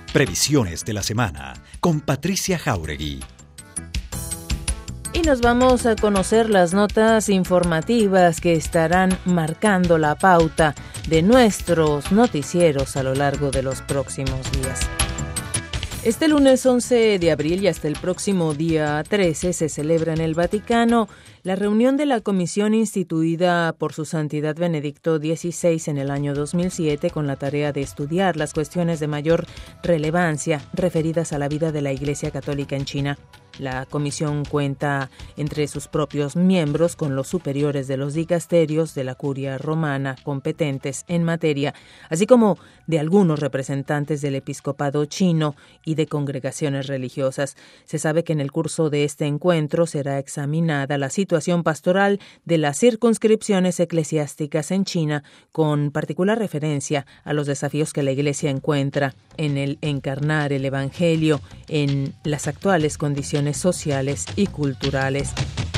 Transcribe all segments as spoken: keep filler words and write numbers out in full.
Previsiones de la semana con Patricia Jáuregui. Y nos vamos a conocer las notas informativas que estarán marcando la pauta de nuestros noticieros a lo largo de los próximos días. Este lunes once de abril y hasta el próximo día trece se celebra en el Vaticano la reunión de la comisión instituida por su Santidad Benedicto dieciséis en el año dos mil siete con la tarea de estudiar las cuestiones de mayor relevancia referidas a la vida de la Iglesia Católica en China. La comisión cuenta entre sus propios miembros con los superiores de los dicasterios de la Curia Romana competentes en materia, así como de algunos representantes del episcopado chino y de congregaciones religiosas. Se sabe que en el curso de este encuentro será examinada la situación pastoral de las circunscripciones eclesiásticas en China, con particular referencia a los desafíos que la Iglesia encuentra en el encarnar el Evangelio en las actuales condiciones sociales y culturales.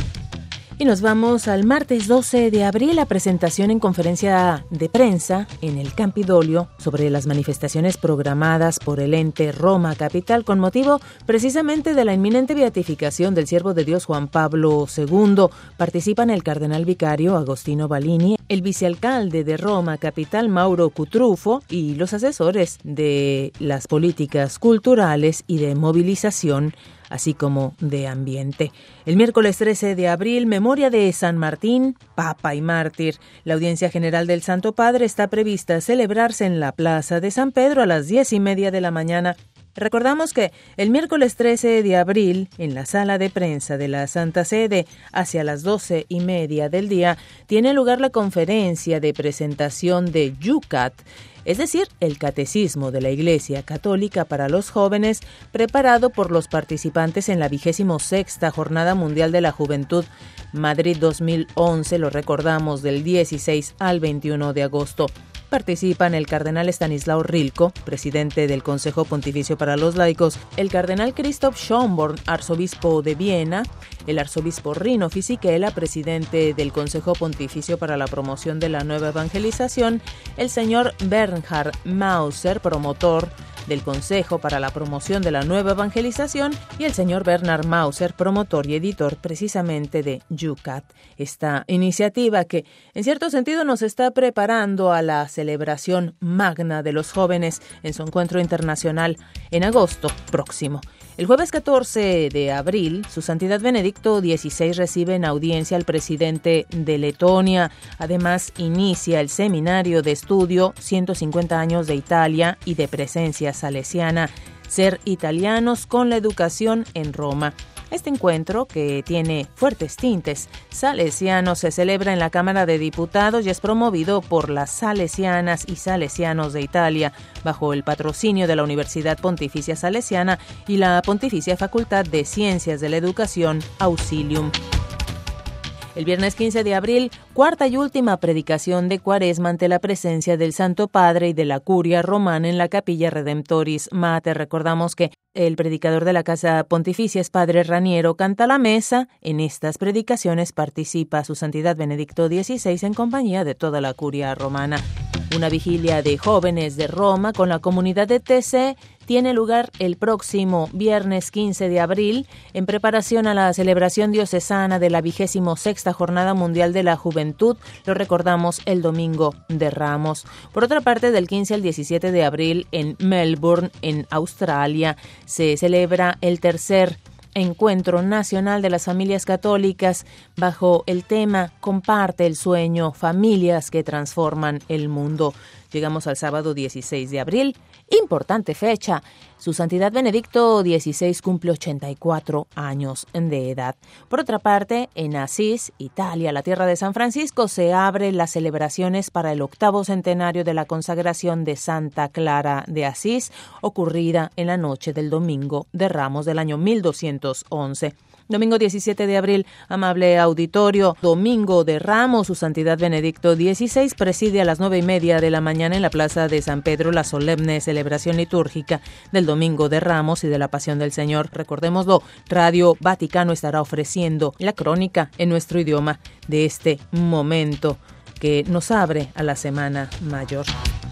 Y nos vamos al martes doce de abril, la presentación en conferencia de prensa en el Campidoglio sobre las manifestaciones programadas por el ente Roma Capital con motivo precisamente de la inminente beatificación del siervo de Dios Juan Pablo segundo. Participan el cardenal vicario Agostino Balini, el vicealcalde de Roma Capital Mauro Cutrufo y los asesores de las políticas culturales y de movilización, así como de ambiente. El miércoles trece de abril, memoria de San Martín, Papa y mártir. La audiencia general del Santo Padre está prevista a celebrarse en la Plaza de San Pedro a las diez y media de la mañana. Recordamos que el miércoles trece de abril, en la sala de prensa de la Santa Sede, hacia las doce y media del día, tiene lugar la conferencia de presentación de Yucat, es decir, el Catecismo de la Iglesia Católica para los jóvenes, preparado por los participantes en la vigésimo sexta Jornada Mundial de la Juventud Madrid dos mil once, lo recordamos, del dieciséis al veintiuno de agosto. Participan el cardenal Estanislao Rilko, presidente del Consejo Pontificio para los Laicos, el cardenal Christoph Schönborn, arzobispo de Viena, el arzobispo Rino Fisichella, presidente del Consejo Pontificio para la Promoción de la Nueva Evangelización, el señor Bernhard Mauser, promotor del Consejo para la Promoción de la Nueva Evangelización, y el señor Bernhard Mauser, promotor y editor precisamente de Yucat. Esta iniciativa que en cierto sentido nos está preparando a la celebración magna de los jóvenes en su encuentro internacional en agosto próximo. El jueves catorce de abril, su Santidad Benedicto dieciséis recibe en audiencia al presidente de Letonia. Además, inicia el seminario de estudio ciento cincuenta años de Italia y de presencia salesiana, Ser italianos con la educación en Roma. Este encuentro, que tiene fuertes tintes salesianos, se celebra en la Cámara de Diputados y es promovido por las salesianas y salesianos de Italia, bajo el patrocinio de la Universidad Pontificia Salesiana y la Pontificia Facultad de Ciencias de la Educación Auxilium. El viernes quince de abril, cuarta y última predicación de Cuaresma ante la presencia del Santo Padre y de la Curia Romana en la Capilla Redemptoris Mater. Recordamos que el predicador de la Casa Pontificia es Padre Raniero, canta la mesa. En estas predicaciones participa su Santidad Benedicto dieciséis en compañía de toda la Curia Romana. Una vigilia de jóvenes de Roma con la comunidad de T C tiene lugar el próximo viernes quince de abril en preparación a la celebración diocesana de la vigésimo sexta Jornada Mundial de la Juventud. Lo recordamos el domingo de Ramos. Por otra parte, del quince al diecisiete de abril en Melbourne, en Australia, se celebra el tercer Encuentro Nacional de las Familias Católicas bajo el tema Comparte el sueño, familias que transforman el mundo. Llegamos al sábado dieciséis de abril, importante fecha. Su Santidad Benedicto dieciséis cumple ochenta y cuatro años de edad. Por otra parte, en Asís, Italia, la tierra de San Francisco, se abren las celebraciones para el octavo centenario de la consagración de Santa Clara de Asís, ocurrida en la noche del domingo de Ramos del año mil doscientos once. Domingo diecisiete de abril, amable auditorio, Domingo de Ramos, su Santidad Benedicto dieciséis preside a las nueve y media de la mañana en la Plaza de San Pedro la solemne celebración litúrgica del Domingo de Ramos y de la Pasión del Señor. Recordémoslo, Radio Vaticano estará ofreciendo la crónica en nuestro idioma de este momento que nos abre a la Semana Mayor.